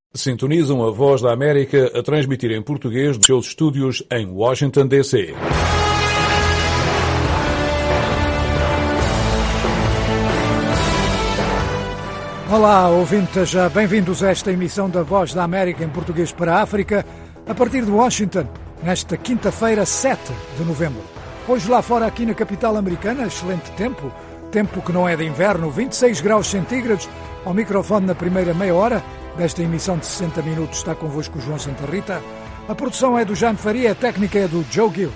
Sintonizam a Voz da América a transmitir em português dos seus estúdios em Washington, D.C. Olá, ouvintes, bem-vindos a esta emissão da Voz da América em português para a África, a partir de Washington, nesta quinta-feira, 7 de novembro. Hoje lá fora, aqui na capital americana, excelente tempo que não é de inverno, 26 graus centígrados. Ao microfone na primeira meia hora desta emissão de 60 minutos está convosco o João Santa Rita. A produção é do Jaime Faria, a técnica é do Joe Gill.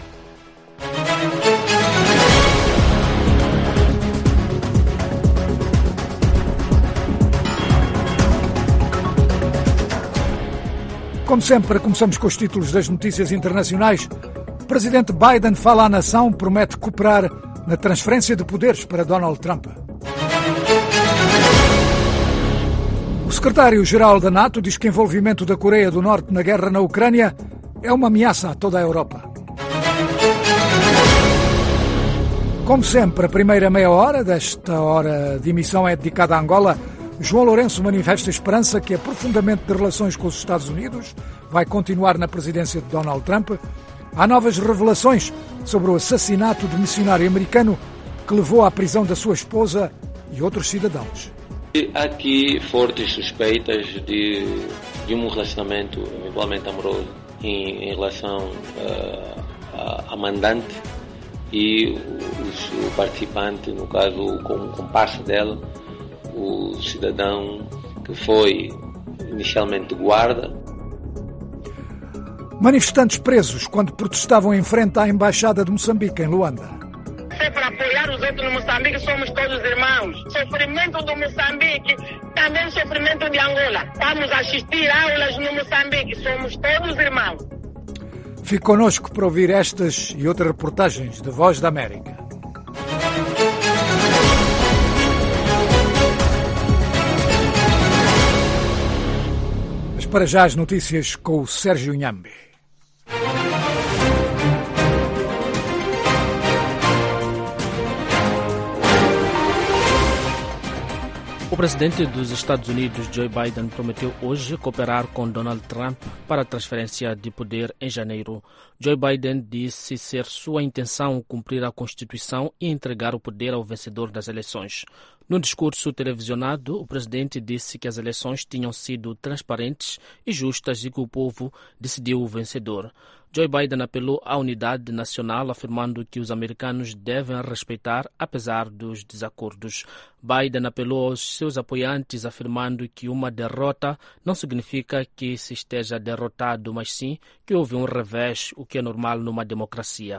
Como sempre, começamos com os títulos das notícias internacionais. O presidente Biden fala à nação, promete cooperar na transferência de poderes para Donald Trump. O secretário-geral da NATO diz que o envolvimento da Coreia do Norte na guerra na Ucrânia é uma ameaça a toda a Europa. Como sempre, a primeira meia hora desta hora de emissão é dedicada a Angola. João Lourenço manifesta esperança que aprofundamento de relações com os Estados Unidos vai continuar na presidência de Donald Trump. Há novas revelações sobre o assassinato do missionário americano que levou à prisão da sua esposa e outros cidadãos. Há aqui fortes suspeitas de um relacionamento eventualmente amoroso em relação à mandante e o participante, no caso o comparsa dela, o cidadão que foi inicialmente guarda. Manifestantes presos quando protestavam em frente à Embaixada de Moçambique, em Luanda. Se é para apoiar os outros no Moçambique, somos todos irmãos. Sofrimento do Moçambique, também sofrimento de Angola. Vamos assistir aulas no Moçambique, somos todos irmãos. Fique connosco para ouvir estas e outras reportagens da Voz da América. Mas para já as notícias com o Sérgio Nhambe. O presidente dos Estados Unidos, Joe Biden, prometeu hoje cooperar com Donald Trump para a transferência de poder em janeiro. Joe Biden disse ser sua intenção cumprir a Constituição e entregar o poder ao vencedor das eleições. Num discurso televisionado, o presidente disse que as eleições tinham sido transparentes e justas e que o povo decidiu o vencedor. Joe Biden apelou à unidade nacional, afirmando que os americanos devem respeitar, apesar dos desacordos. Biden apelou aos seus apoiantes, afirmando que uma derrota não significa que se esteja derrotado, mas sim que houve um revés, o que é normal numa democracia.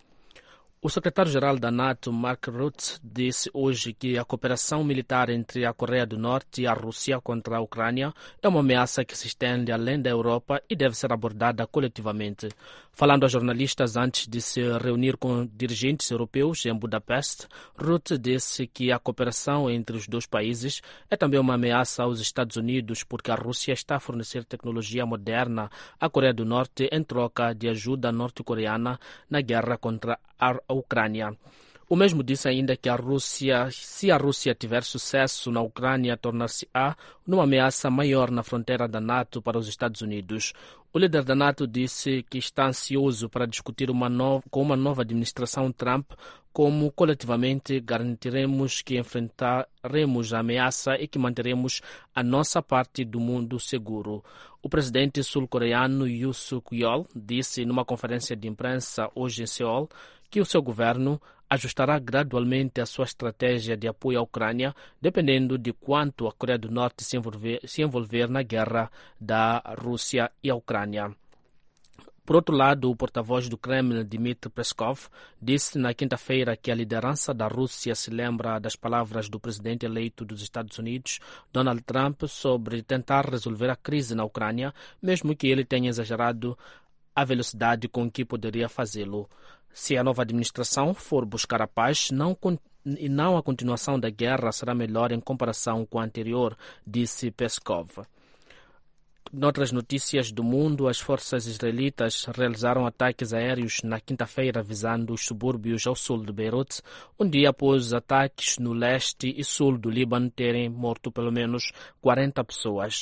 O secretário-geral da NATO, Mark Rutte, disse hoje que a cooperação militar entre a Coreia do Norte e a Rússia contra a Ucrânia é uma ameaça que se estende além da Europa e deve ser abordada coletivamente. Falando a jornalistas antes de se reunir com dirigentes europeus em Budapeste, Rutte disse que a cooperação entre os dois países é também uma ameaça aos Estados Unidos porque a Rússia está a fornecer tecnologia moderna à Coreia do Norte em troca de ajuda norte-coreana na guerra contra a Ucrânia. O mesmo disse ainda que se a Rússia tiver sucesso na Ucrânia, tornar-se-á numa ameaça maior na fronteira da NATO para os Estados Unidos. O líder da NATO disse que está ansioso para discutir com uma nova administração Trump como coletivamente garantiremos que enfrentaremos a ameaça e que manteremos a nossa parte do mundo seguro. O presidente sul-coreano Yoon Suk-yeol disse numa conferência de imprensa hoje em Seul que o seu governo ajustará gradualmente a sua estratégia de apoio à Ucrânia, dependendo de quanto a Coreia do Norte se envolver na guerra da Rússia e a Ucrânia. Por outro lado, o porta-voz do Kremlin, Dmitry Peskov, disse na quinta-feira que a liderança da Rússia se lembra das palavras do presidente eleito dos Estados Unidos, Donald Trump, sobre tentar resolver a crise na Ucrânia, mesmo que ele tenha exagerado a velocidade com que poderia fazê-lo. Se a nova administração for buscar a paz, não a continuação da guerra será melhor em comparação com a anterior, disse Peskov. Noutras notícias do mundo, as forças israelitas realizaram ataques aéreos na quinta-feira visando os subúrbios ao sul de Beirute, um dia após os ataques no leste e sul do Líbano terem morto pelo menos 40 pessoas.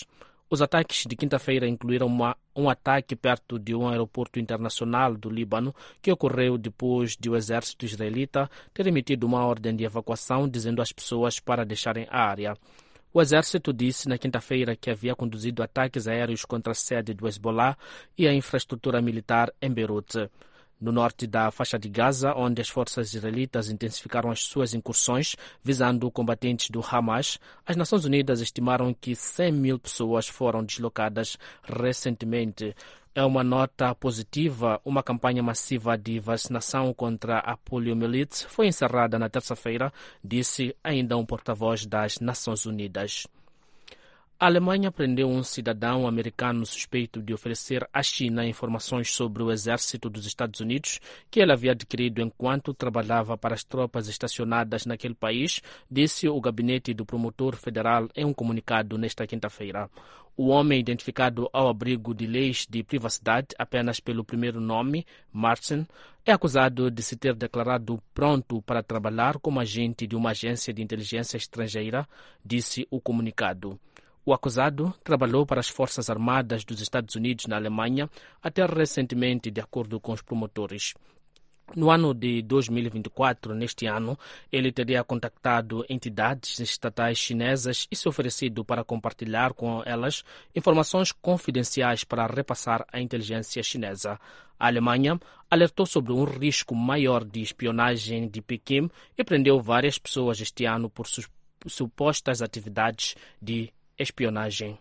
Os ataques de quinta-feira incluíram um ataque perto de um aeroporto internacional do Líbano, que ocorreu depois de o exército israelita ter emitido uma ordem de evacuação dizendo às pessoas para deixarem a área. O exército disse na quinta-feira que havia conduzido ataques aéreos contra a sede do Hezbollah e a infraestrutura militar em Beirute. No norte da faixa de Gaza, onde as forças israelitas intensificaram as suas incursões visando combatentes do Hamas, as Nações Unidas estimaram que 100.000 pessoas foram deslocadas recentemente. É uma nota positiva. Uma campanha massiva de vacinação contra a poliomielite foi encerrada na terça-feira, disse ainda um porta-voz das Nações Unidas. A Alemanha prendeu um cidadão americano suspeito de oferecer à China informações sobre o exército dos Estados Unidos que ele havia adquirido enquanto trabalhava para as tropas estacionadas naquele país, disse o gabinete do promotor federal em um comunicado nesta quinta-feira. O homem, identificado ao abrigo de leis de privacidade apenas pelo primeiro nome, Martin, é acusado de se ter declarado pronto para trabalhar como agente de uma agência de inteligência estrangeira, disse o comunicado. O acusado trabalhou para as Forças Armadas dos Estados Unidos na Alemanha até recentemente, de acordo com os promotores. No ano de 2024, neste ano, ele teria contactado entidades estatais chinesas e se oferecido para compartilhar com elas informações confidenciais para repassar à inteligência chinesa. A Alemanha alertou sobre um risco maior de espionagem de Pequim e prendeu várias pessoas este ano por supostas atividades de espionagem.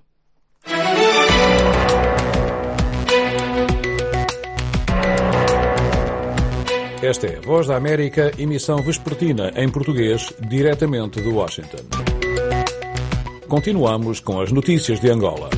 Esta é a Voz da América, emissão vespertina em português, diretamente de Washington. Continuamos com as notícias de Angola.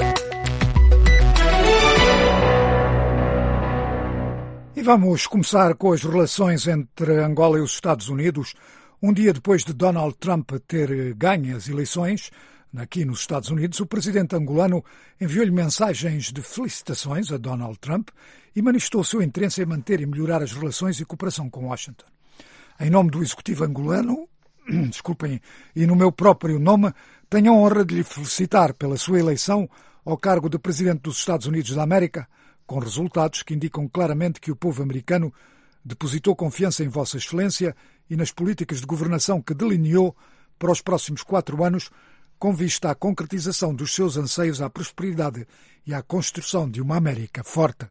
E vamos começar com as relações entre Angola e os Estados Unidos. Um dia depois de Donald Trump ter ganho as eleições, aqui nos Estados Unidos, o presidente angolano enviou-lhe mensagens de felicitações a Donald Trump e manifestou o seu interesse em manter e melhorar as relações e cooperação com Washington. Em nome do executivo angolano, e no meu próprio nome, tenho a honra de lhe felicitar pela sua eleição ao cargo de presidente dos Estados Unidos da América, com resultados que indicam claramente que o povo americano depositou confiança em Vossa Excelência e nas políticas de governação que delineou para os próximos 4 anos, com vista à concretização dos seus anseios à prosperidade e à construção de uma América forte.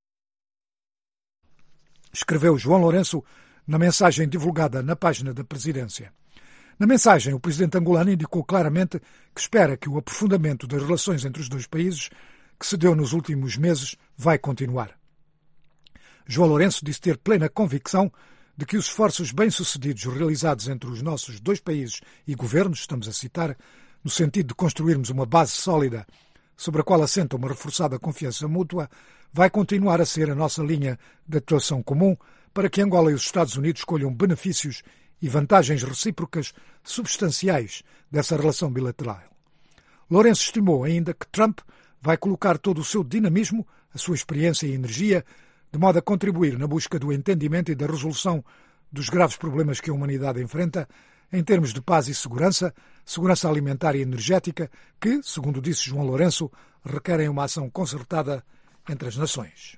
Escreveu João Lourenço na mensagem divulgada na página da presidência. Na mensagem, o presidente angolano indicou claramente que espera que o aprofundamento das relações entre os dois países, que se deu nos últimos meses, vai continuar. João Lourenço disse ter plena convicção de que os esforços bem-sucedidos realizados entre os nossos dois países e governos, estamos a citar, no sentido de construirmos uma base sólida sobre a qual assenta uma reforçada confiança mútua, vai continuar a ser a nossa linha de atuação comum para que Angola e os Estados Unidos colham benefícios e vantagens recíprocas substanciais dessa relação bilateral. Lourenço estimou ainda que Trump vai colocar todo o seu dinamismo, a sua experiência e energia, de modo a contribuir na busca do entendimento e da resolução dos graves problemas que a humanidade enfrenta, em termos de paz e segurança, segurança alimentar e energética, que, segundo disse João Lourenço, requerem uma ação concertada entre as nações.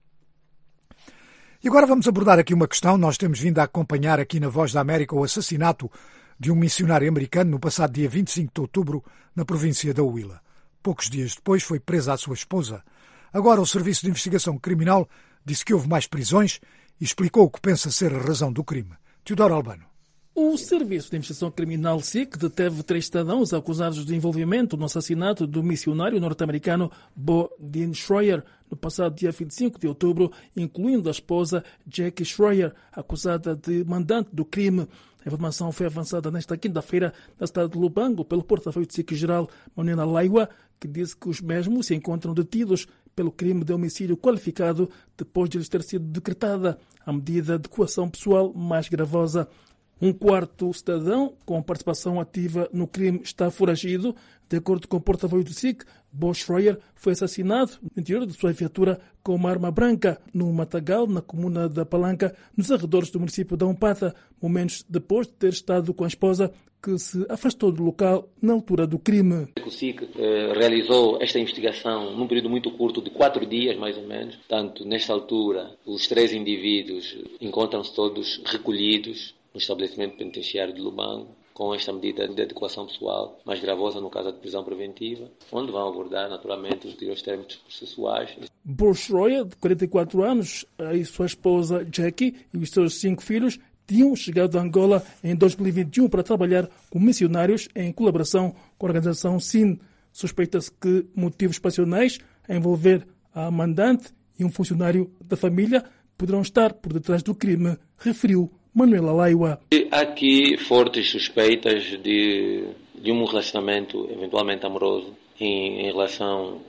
E agora vamos abordar aqui uma questão. Nós temos vindo a acompanhar aqui na Voz da América o assassinato de um missionário americano no passado dia 25 de outubro na província da Huila. Poucos dias depois foi presa a sua esposa. Agora o Serviço de Investigação Criminal disse que houve mais prisões e explicou o que pensa ser a razão do crime. Teodoro Albano. O Serviço de Investigação Criminal SIC deteve 3 cidadãos acusados de envolvimento no assassinato do missionário norte-americano Bo Dean Schroyer no passado dia 25 de outubro, incluindo a esposa Jackie Schroyer, acusada de mandante do crime. A informação foi avançada nesta quinta-feira na cidade de Lubango pelo porta-voz do SIC-Geral Monena Laiwa, que disse que os mesmos se encontram detidos pelo crime de homicídio qualificado depois de lhes ter sido decretada a medida de coação pessoal mais gravosa. Um quarto cidadão com participação ativa no crime está foragido. De acordo com o porta-voz do SIC, Bo Schroyer foi assassinado no interior de sua viatura com uma arma branca no Matagal, na comuna da Palanca, nos arredores do município de Ampata, momentos depois de ter estado com a esposa, que se afastou do local na altura do crime. O SIC realizou esta investigação num período muito curto, de 4 dias mais ou menos. Portanto, nesta altura, os 3 indivíduos encontram-se todos recolhidos no estabelecimento penitenciário de Lubango, com esta medida de adequação pessoal mais gravosa no caso de prisão preventiva, onde vão abordar naturalmente os anteriores termos processuais. Bo Schroyer, de 44 anos, e sua esposa Jackie e os seus 5 filhos tinham chegado a Angola em 2021 para trabalhar como missionários em colaboração com a organização SIN. Suspeita-se que motivos passionais a envolver a mandante e um funcionário da família poderão estar por detrás do crime, referiu Manuela Laiwa. Há aqui fortes suspeitas de um relacionamento eventualmente amoroso em relação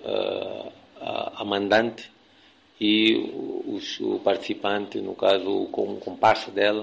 à mandante e o participante, no caso o comparsa dela,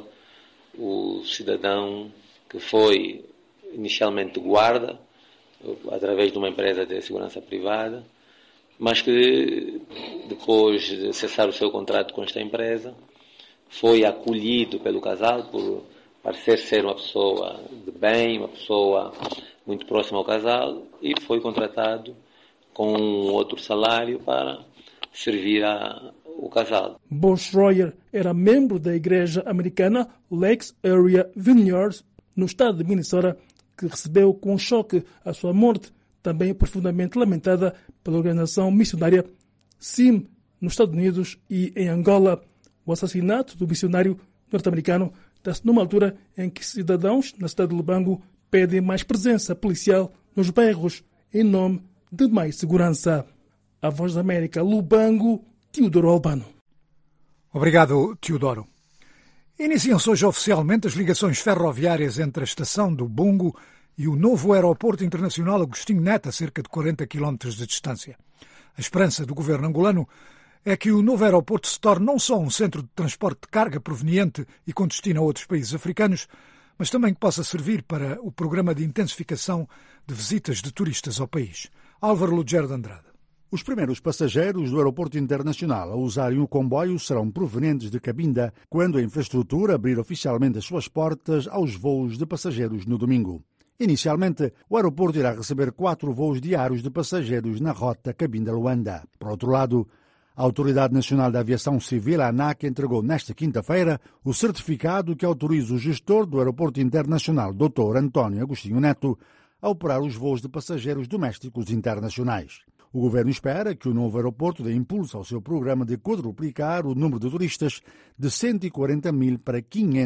o cidadão que foi inicialmente guarda através de uma empresa de segurança privada, mas que depois de cessar o seu contrato com esta empresa foi acolhido pelo casal por parecer ser uma pessoa de bem, uma pessoa muito próxima ao casal, e foi contratado com um outro salário para servir o casal. Bo Schroyer era membro da igreja americana Lakes Area Vineyard, no estado de Minnesota, que recebeu com choque a sua morte, também profundamente lamentada pela organização missionária SIM nos Estados Unidos e em Angola. O assassinato do missionário norte-americano dá-se numa altura em que cidadãos na cidade de Lubango pedem mais presença policial nos bairros em nome de mais segurança. A Voz da América, Lubango, Teodoro Albano. Obrigado, Teodoro. Iniciam-se hoje oficialmente as ligações ferroviárias entre a estação do Bungo e o novo aeroporto internacional Agostinho Neto, a cerca de 40 km de distância. A esperança do governo angolano é que o novo aeroporto se torne não só um centro de transporte de carga proveniente e com destino a outros países africanos, mas também que possa servir para o programa de intensificação de visitas de turistas ao país. Álvaro Lugero de Andrade. Os primeiros passageiros do aeroporto internacional a usarem o comboio serão provenientes de Cabinda, quando a infraestrutura abrir oficialmente as suas portas aos voos de passageiros no domingo. Inicialmente, o aeroporto irá receber 4 voos diários de passageiros na rota Cabinda-Luanda. Por outro lado, a Autoridade Nacional da Aviação Civil, a ANAC, entregou nesta quinta-feira o certificado que autoriza o gestor do Aeroporto Internacional, Dr. António Agostinho Neto, a operar os voos de passageiros domésticos internacionais. O governo espera que o novo aeroporto dê impulso ao seu programa de quadruplicar o número de turistas de 140 mil para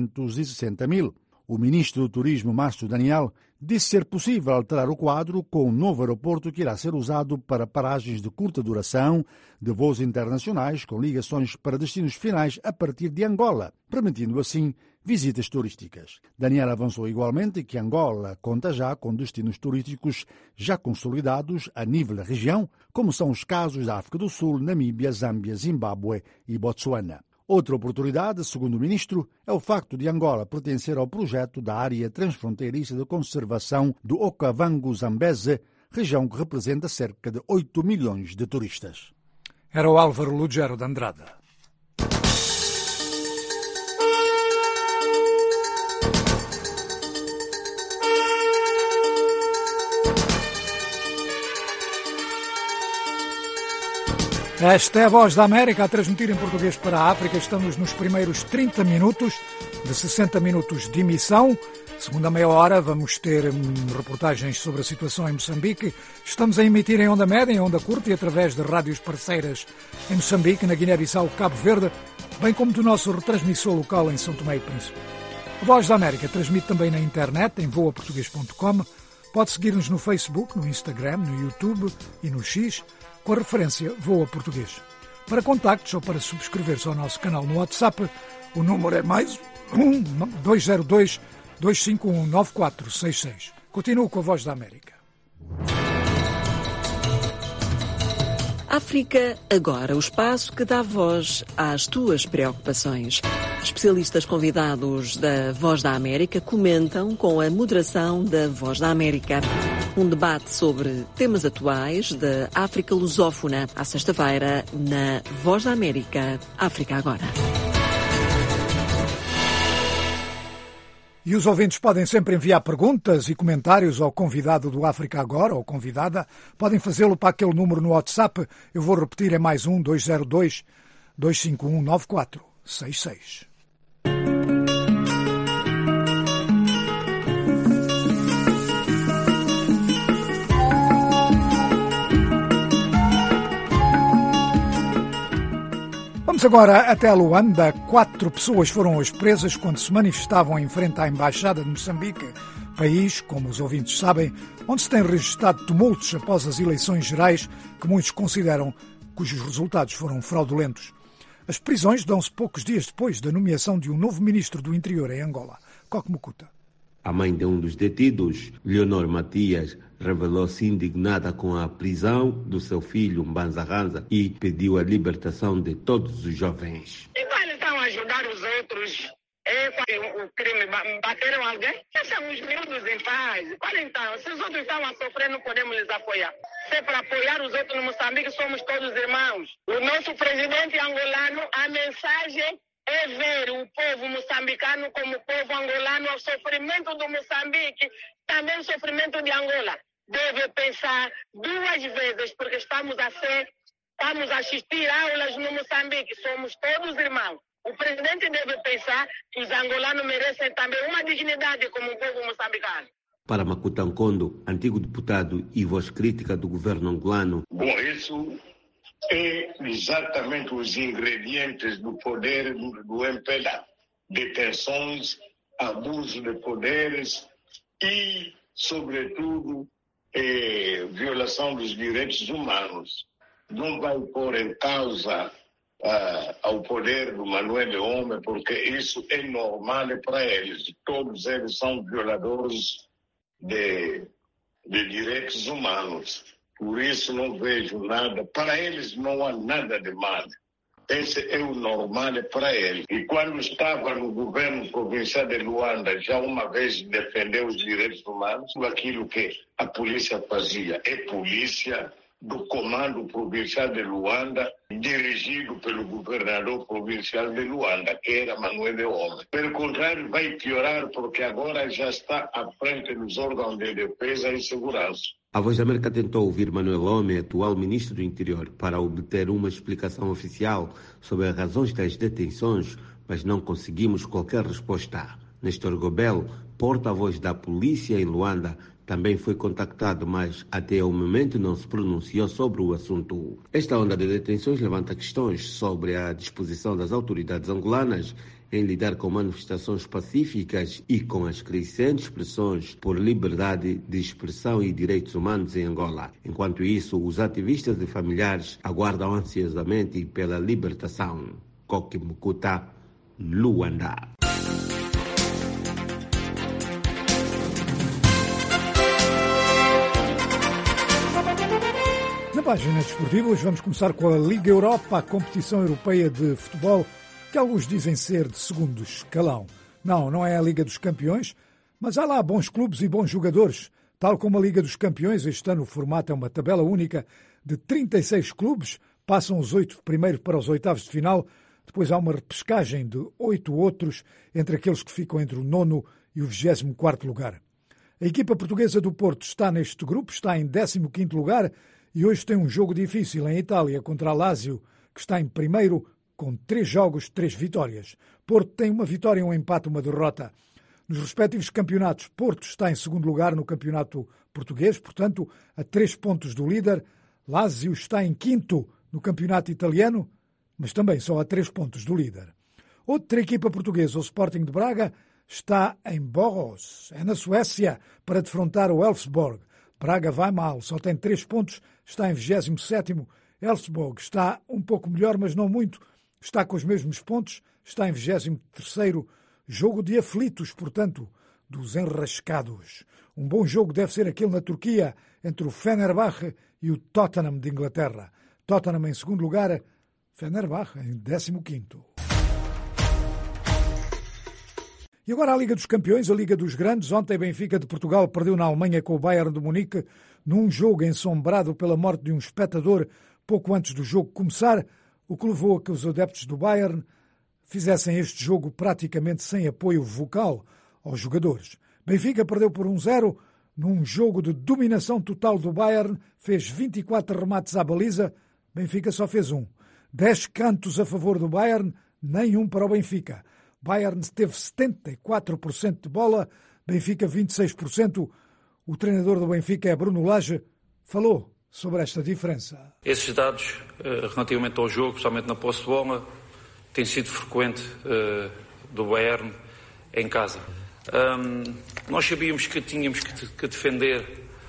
560 mil. O ministro do Turismo, Márcio Daniel, disse ser possível alterar o quadro com um novo aeroporto que irá ser usado para paragens de curta duração de voos internacionais com ligações para destinos finais a partir de Angola, permitindo assim visitas turísticas. Daniel avançou igualmente que Angola conta já com destinos turísticos já consolidados a nível da região, como são os casos da África do Sul, Namíbia, Zâmbia, Zimbábue e Botsuana. Outra oportunidade, segundo o ministro, é o facto de Angola pertencer ao projeto da Área Transfronteiriça de Conservação do Okavango-Zambeze, região que representa cerca de 8 milhões de turistas. Era o Álvaro Lugero de Andrade. Esta é a Voz da América a transmitir em português para a África. Estamos nos primeiros 30 minutos de 60 minutos de emissão. Segunda meia hora vamos ter reportagens sobre a situação em Moçambique. Estamos a emitir em onda média, em onda curta e através de rádios parceiras em Moçambique, na Guiné-Bissau, Cabo Verde, bem como do nosso retransmissor local em São Tomé e Príncipe. A Voz da América transmite também na internet, em voaportuguês.com. Pode seguir-nos no Facebook, no Instagram, no YouTube e no X, com a referência Voa Português. Para contactos ou para subscrever-se ao nosso canal no WhatsApp, o número é mais 202-251-9466. Continuo com a Voz da América. África Agora, o espaço que dá voz às tuas preocupações. Especialistas convidados da Voz da América comentam com a moderação da Voz da América. Um debate sobre temas atuais da África lusófona, à sexta-feira, na Voz da América, África Agora. E os ouvintes podem sempre enviar perguntas e comentários ao convidado do África Agora, ou convidada. Podem fazê-lo para aquele número no WhatsApp. Eu vou repetir, é mais 202-251-9466. Vamos agora até Luanda. 4 pessoas foram hoje presas quando se manifestavam em frente à Embaixada de Moçambique, país, como os ouvintes sabem, onde se têm registrado tumultos após as eleições gerais, que muitos consideram cujos resultados foram fraudulentos. As prisões dão-se poucos dias depois da nomeação de um novo ministro do Interior em Angola, Coque Mukuta. A mãe de um dos detidos, Leonor Matias, revelou-se indignada com a prisão do seu filho, Mbanza Ranza, e pediu a libertação de todos os jovens. E quando estão a ajudar os outros, o crime, bateram alguém? Deixam os miúdos em paz. Qual então? Se os outros estão a sofrer, não podemos lhes apoiar. Se é para apoiar os outros no Moçambique, somos todos irmãos. O nosso presidente angolano, a mensagem é ver o povo moçambicano como povo angolano, o sofrimento do Moçambique, também o sofrimento de Angola. Deve pensar 2 vezes, porque estamos a assistir aulas no Moçambique, somos todos irmãos. O presidente deve pensar que os angolanos merecem também uma dignidade como o povo moçambicano. Para Makuta Nkondo, antigo deputado e voz crítica do governo angolano. Bom, isso é exatamente os ingredientes do poder do MPLA. Detenções, abuso de poderes e, sobretudo, violação dos direitos humanos. Não vai pôr em causa ao poder do Manuel Homem, porque isso é normal para eles. Todos eles são violadores de direitos humanos. Por isso não vejo nada. Para eles não há nada de mal. Esse é o normal para eles. E quando estava no governo provincial de Luanda, já uma vez defendeu os direitos humanos, aquilo que a polícia fazia. É polícia do Comando Provincial de Luanda, dirigido pelo governador provincial de Luanda, que era Manuel Homem. Pelo contrário, vai piorar, porque agora já está à frente dos órgãos de defesa e segurança. A Voz da América tentou ouvir Manuel Homem, atual ministro do Interior, para obter uma explicação oficial sobre as razões das detenções, mas não conseguimos qualquer resposta. Nestor Gobel, porta-voz da polícia em Luanda, também foi contactado, mas até o momento não se pronunciou sobre o assunto. Esta onda de detenções levanta questões sobre a disposição das autoridades angolanas em lidar com manifestações pacíficas e com as crescentes pressões por liberdade de expressão e direitos humanos em Angola. Enquanto isso, os ativistas e familiares aguardam ansiosamente pela libertação. Coque Mukuta, Luanda. Na página desportiva, hoje vamos começar com a Liga Europa, a competição europeia de futebol, que alguns dizem ser de segundo escalão. Não é a Liga dos Campeões, mas há lá bons clubes e bons jogadores. Tal como a Liga dos Campeões, este ano o formato é uma tabela única de 36 clubes, passam os 8 primeiros para os oitavos de final, depois há uma repescagem de 8 outros entre aqueles que ficam entre o 9º e o 24º lugar. A equipa portuguesa do Porto está neste grupo, está em 15º lugar e hoje tem um jogo difícil em Itália contra a Lazio, que está em primeiro com 3 jogos, 3 vitórias. Porto tem uma vitória, um empate, uma derrota. Nos respectivos campeonatos, Porto está em segundo lugar no campeonato português, portanto, a 3 pontos do líder. Lazio está em quinto no campeonato italiano, mas também só a 3 pontos do líder. Outra equipa portuguesa, o Sporting de Braga, está em Borås, é na Suécia, para defrontar o Elfsborg. Braga vai mal, só tem 3 pontos, está em 27º. Elfsborg está um pouco melhor, mas não muito. Está com os mesmos pontos, está em 23º. Jogo de aflitos, portanto, dos enrascados. Um bom jogo deve ser aquele na Turquia, entre o Fenerbahçe e o Tottenham de Inglaterra. Tottenham em segundo lugar, Fenerbahçe em 15º. E agora a Liga dos Campeões, a Liga dos Grandes. Ontem Benfica de Portugal perdeu na Alemanha com o Bayern de Munique num jogo ensombrado pela morte de um espectador pouco antes do jogo começar, o que levou a que os adeptos do Bayern fizessem este jogo praticamente sem apoio vocal aos jogadores. Benfica perdeu por 1-0 num jogo de dominação total do Bayern, fez 24 remates à baliza, Benfica só fez 1. 10 cantos a favor do Bayern, nenhum para o Benfica. Bayern teve 74% de bola, Benfica 26%. O treinador do Benfica é Bruno Lage, falou sobre esta diferença. Esses dados, relativamente ao jogo, especialmente na posse de bola, tem sido frequente do Bayern em casa. Nós sabíamos que tínhamos que defender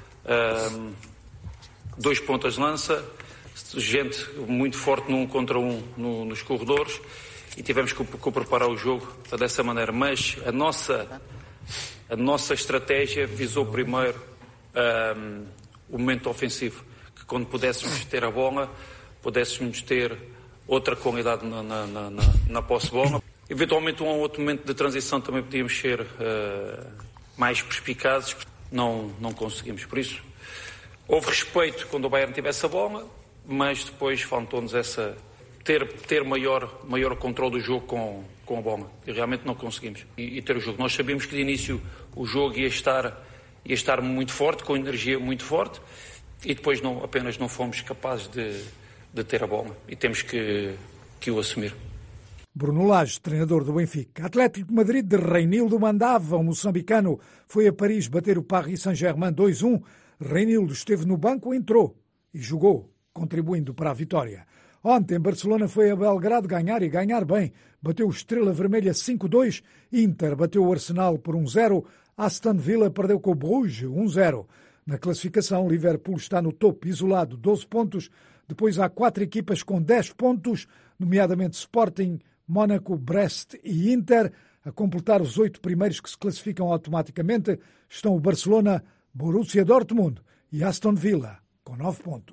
2 pontas de lança, gente muito forte num contra um nos corredores, e tivemos que preparar o jogo dessa maneira. Mas a nossa estratégia visou primeiro o momento ofensivo, que quando pudéssemos ter a bola, pudéssemos ter outra qualidade na posse de bola. Eventualmente, um outro momento de transição também podíamos ser mais perspicazes. Não conseguimos. Por isso, houve respeito quando o Bayern tivesse a bola, mas depois faltou-nos ter maior controle do jogo com a bola. E realmente não conseguimos. E ter o jogo. Nós sabíamos que de início o jogo ia estar muito forte, com energia muito forte, e depois apenas não fomos capazes de ter a bola. E temos que o assumir. Bruno Lage, treinador do Benfica. Atlético de Madrid de Reinildo mandava. O moçambicano foi a Paris bater o Paris Saint-Germain 2-1. Reinildo esteve no banco, entrou e jogou, contribuindo para a vitória. Ontem, Barcelona foi a Belgrado ganhar e ganhar bem. Bateu o Estrela Vermelha 5-2. Inter bateu o Arsenal por 1-0. Aston Villa perdeu com o Bruges 1-0. Na classificação, Liverpool está no topo, isolado, 12 pontos. Depois há 4 equipas com 10 pontos, nomeadamente Sporting, Mónaco, Brest e Inter. A completar os 8 primeiros que se classificam automaticamente estão o Barcelona, Borussia Dortmund e Aston Villa, com 9 pontos.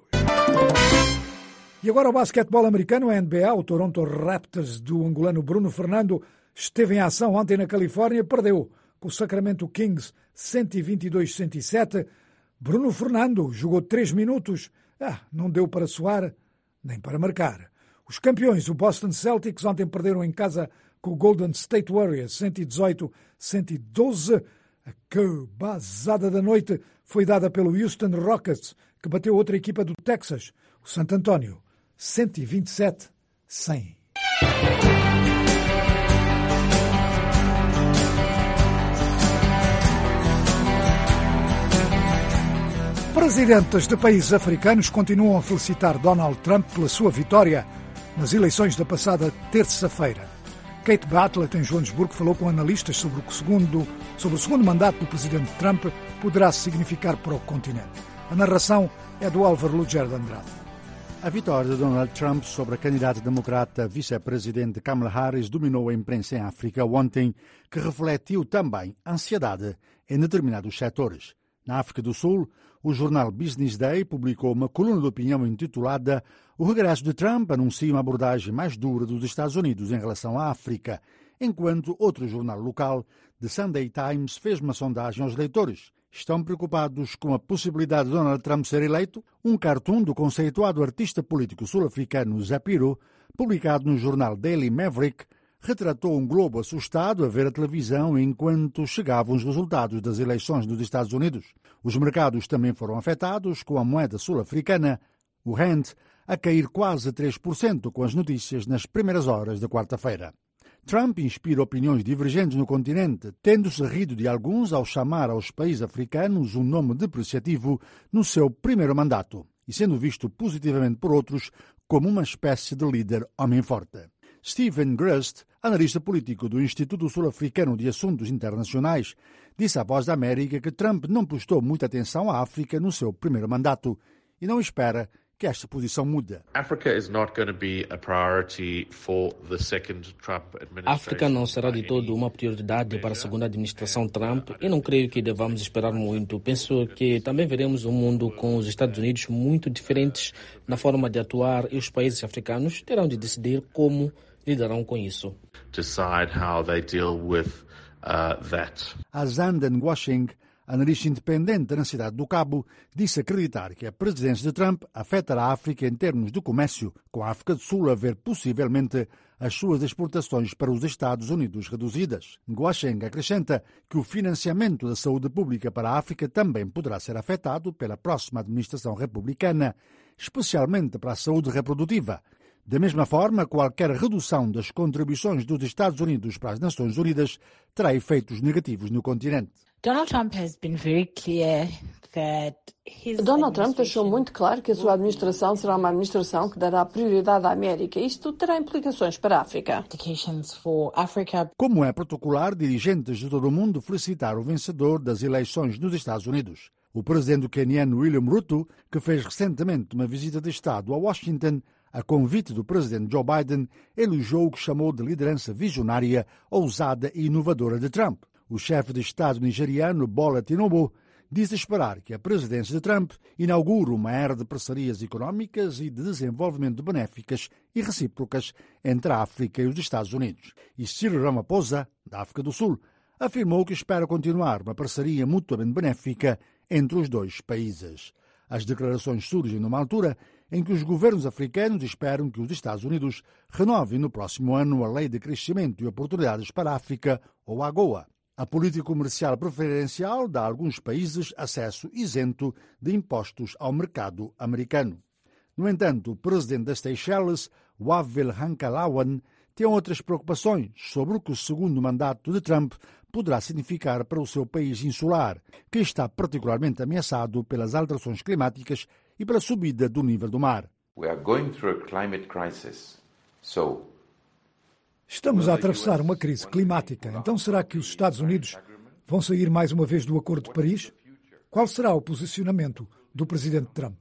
E agora o basquetebol americano, a NBA. O Toronto Raptors do angolano Bruno Fernando esteve em ação ontem na Califórnia, perdeu com o Sacramento Kings 122-107. Bruno Fernando jogou 3 minutos, não deu para suar nem para marcar. Os campeões, o Boston Celtics, ontem perderam em casa com o Golden State Warriors 118-112. A cabazada da noite foi dada pelo Houston Rockets, que bateu outra equipa do Texas, o San Antonio, 127-100. Presidentes de países africanos continuam a felicitar Donald Trump pela sua vitória nas eleições da passada terça-feira. Kate Bartlett, em Joanesburgo, falou com analistas sobre o segundo mandato do presidente Trump poderá significar para o continente. A narração é do Álvaro Lugero de Andrade. A vitória de Donald Trump sobre a candidata democrata vice-presidente Kamala Harris dominou a imprensa em África ontem, que refletiu também ansiedade em determinados setores. Na África do Sul, o jornal Business Day publicou uma coluna de opinião intitulada "O regresso de Trump anuncia uma abordagem mais dura dos Estados Unidos em relação à África", enquanto outro jornal local, The Sunday Times, fez uma sondagem aos leitores. Estão preocupados com a possibilidade de Donald Trump ser eleito? Um cartoon do conceituado artista político sul-africano Zapiro, publicado no jornal Daily Maverick, retratou um globo assustado a ver a televisão enquanto chegavam os resultados das eleições dos Estados Unidos. Os mercados também foram afetados, com a moeda sul-africana, o rand, a cair quase 3% com as notícias nas primeiras horas da quarta-feira. Trump inspira opiniões divergentes no continente, tendo-se rido de alguns ao chamar aos países africanos um nome depreciativo no seu primeiro mandato, e sendo visto positivamente por outros como uma espécie de líder homem-forte. Stephen Grust, analista político do Instituto Sul-Africano de Assuntos Internacionais, disse à Voz da América que Trump não prestou muita atenção à África no seu primeiro mandato e não espera que esta posição mude. A África não será de todo uma prioridade para a segunda administração Trump e não creio que devamos esperar muito. Penso que também veremos um mundo com os Estados Unidos muito diferentes na forma de atuar e os países africanos terão de decidir como lidarão com isso. that. Azanden Washing, analista independente na cidade do Cabo, disse acreditar que a presidência de Trump afetará a África em termos de comércio, com a África do Sul a ver possivelmente as suas exportações para os Estados Unidos reduzidas. Nguasheng acrescenta que o financiamento da saúde pública para a África também poderá ser afetado pela próxima administração republicana, especialmente para a saúde reprodutiva. Da mesma forma, qualquer redução das contribuições dos Estados Unidos para as Nações Unidas terá efeitos negativos no continente. Donald Trump deixou muito claro que a sua administração será uma administração que dará prioridade à América. Isto terá implicações para a África. Como é protocolar, dirigentes de todo o mundo felicitaram o vencedor das eleições nos Estados Unidos. O presidente queniano William Ruto, que fez recentemente uma visita de Estado a Washington, a convite do presidente Joe Biden, elogiou o que chamou de liderança visionária, ousada e inovadora de Trump. O chefe de Estado nigeriano, Bola Tinubu, diz esperar que a presidência de Trump inaugure uma era de parcerias económicas e de desenvolvimento benéficas e recíprocas entre a África e os Estados Unidos. E Cyril Ramaphosa, da África do Sul, afirmou que espera continuar uma parceria mutuamente benéfica entre os dois países. As declarações surgem numa altura em que os governos africanos esperam que os Estados Unidos renovem no próximo ano a Lei de Crescimento e Oportunidades para a África, ou AGOA. A política comercial preferencial dá a alguns países acesso isento de impostos ao mercado americano. No entanto, o presidente das Seychelles, Wavil Hankalawan, tem outras preocupações sobre o que o segundo mandato de Trump poderá significar para o seu país insular, que está particularmente ameaçado pelas alterações climáticas e pela subida do nível do mar. Estamos a atravessar uma crise climática. Então será que os Estados Unidos vão sair mais uma vez do Acordo de Paris? Qual será o posicionamento do presidente Trump?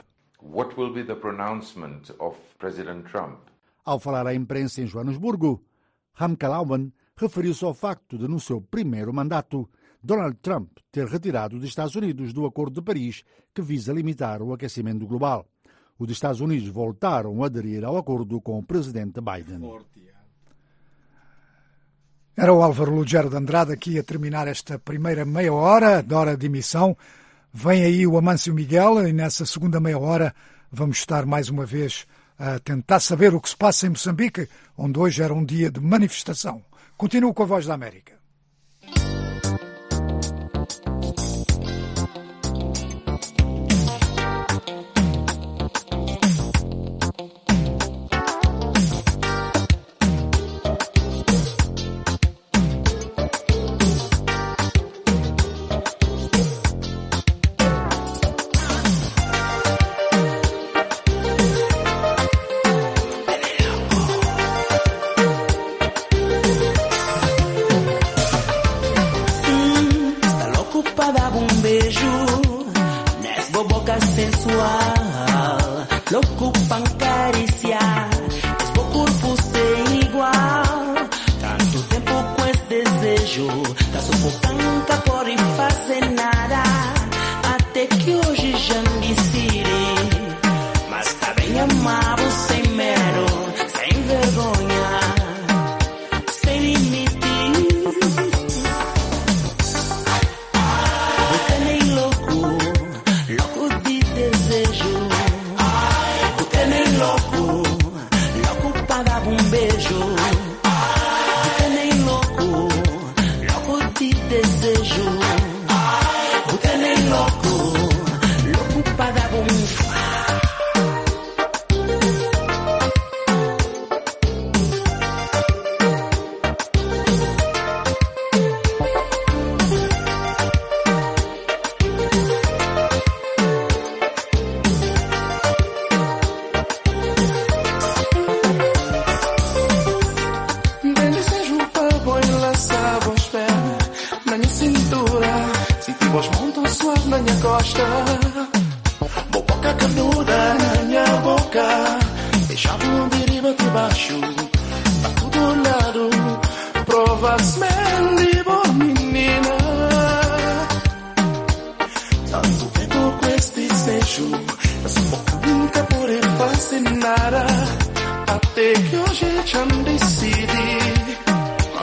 Ao falar à imprensa em Joanesburgo, Hankalawan referiu-se ao facto de, no seu primeiro mandato, Donald Trump ter retirado os Estados Unidos do Acordo de Paris que visa limitar o aquecimento global. Os Estados Unidos voltaram a aderir ao acordo com o presidente Biden. Era o Álvaro Lugero de Andrade aqui a terminar esta primeira meia hora de emissão. Vem aí o Amâncio Miguel e nessa segunda meia hora vamos estar mais uma vez a tentar saber o que se passa em Moçambique, onde hoje era um dia de manifestação. Continuo com a Voz da América.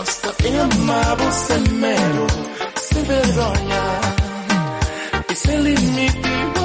Gosto de amar você mero, sem vergonha e sem limite.